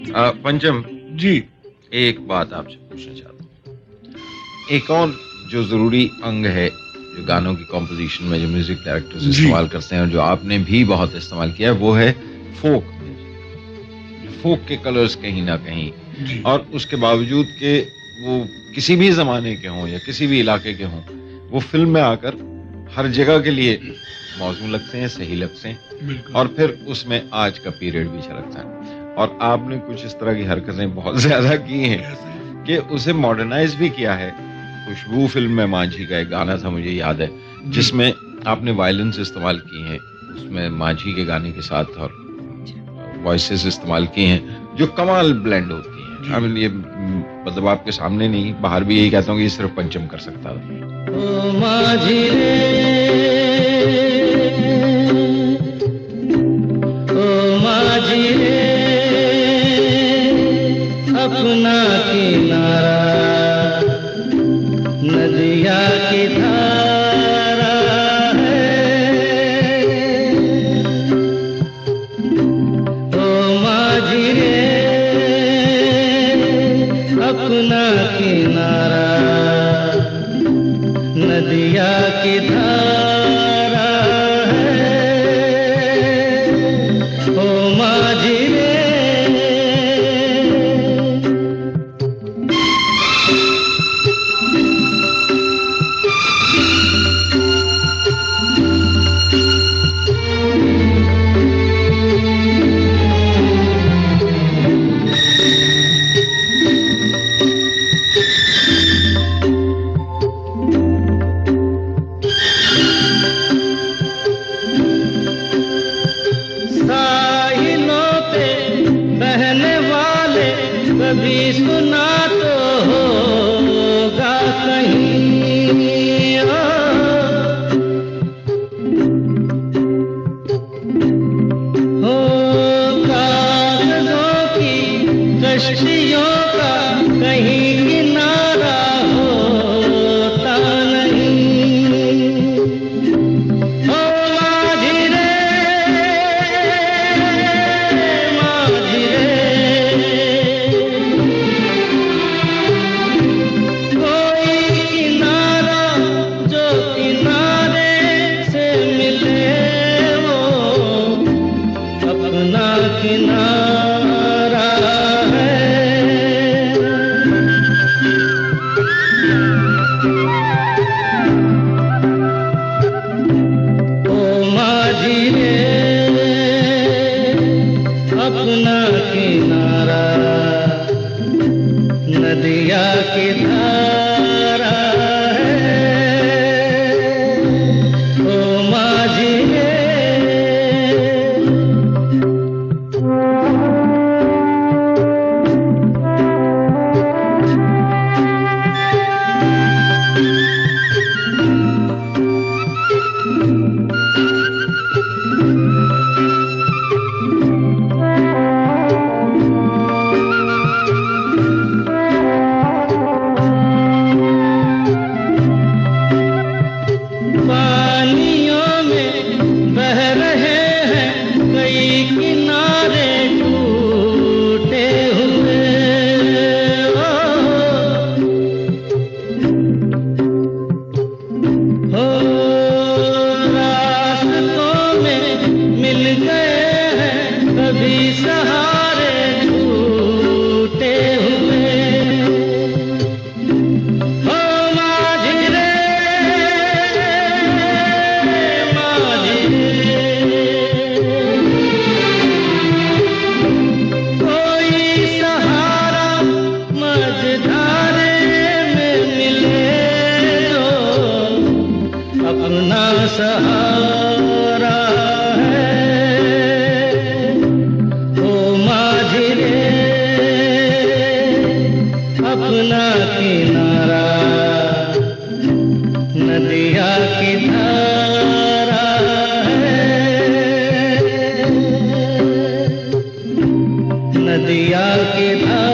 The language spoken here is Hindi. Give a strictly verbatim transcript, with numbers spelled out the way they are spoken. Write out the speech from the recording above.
अ, पंचम, जी। एक बात आपसे पूछना चाहता हूँ। एक और जो ज़रूरी अंग है, जो गानों की कंपोज़िशन में जो म्यूज़िक डायरेक्टर्स जी। इस्तेमाल करते हैं और जो आपने भी बहुत इस्तेमाल किया है, वो है फ़ोक म्यूज़िक। जो फ़ोक के कलर्स कहीं न कहीं, जी। और उसके बावजूद कि वो किसी भी ज़माने के हों या किसी भी इलाके के हों, वो फ़िल्म में आकर हर जगह के लिए मौज़ूं लगते हैं, सही लगते हैं बिल्कुल। और फिर उसमें आज का पीरियड भी झलकता है। और आपने कुछ इस तरह की हरकतें बहुत ज़्यादा की हैं ऐसे कि उसे मॉडर्नाइज़ भी किया है। खुशबू फ़िल्म में माझी का एक गाना था, मुझे याद है, जी। जिसमें आपने वायलिन्स इस्तेमाल की हैं, उसमें माझी के गाने के साथ और वॉइसेज़ इस्तेमाल की हैं, जो कमाल ब्लेंड होती हैं। आई जी। मीन ये उम, मतलब आपके सामने नहीं, बाहर भी यही कहता हूँ कि ये सिर्फ़ पंचम कर सकता था। ओ माझी रे, ओ माझी रे, अपना किनारा नदिया की धारा है। ओ माझी रे, अपना किनारा नदिया की धारा है। ओ माझी रे, साहिलों पे बहने वाले कभी सुना तो होगा कहीं। ओ, हो कागजों की कश्तियों का कहीं किनारा होता नहीं। ओ माझी रे, माझी रे, कोई किनारा जो किनारे से मिले, वो अपना किनारा है। ओ माझी रे, अपना किनारा नदिया की धारा है। ओ माझी रे, पानियों में बह रहे हैं कई किनारे टूटे हुए। ओ, हो रास्तों में मिल गए हैं कभी सहारे छूटे हुए। ओ माझी रे, माझी रे, कोई सहारा मझधारे में मिले तो अपना सहारा है। ओ माझी रे, अपना किनारा नदिया की धारा है। नदिया की धारा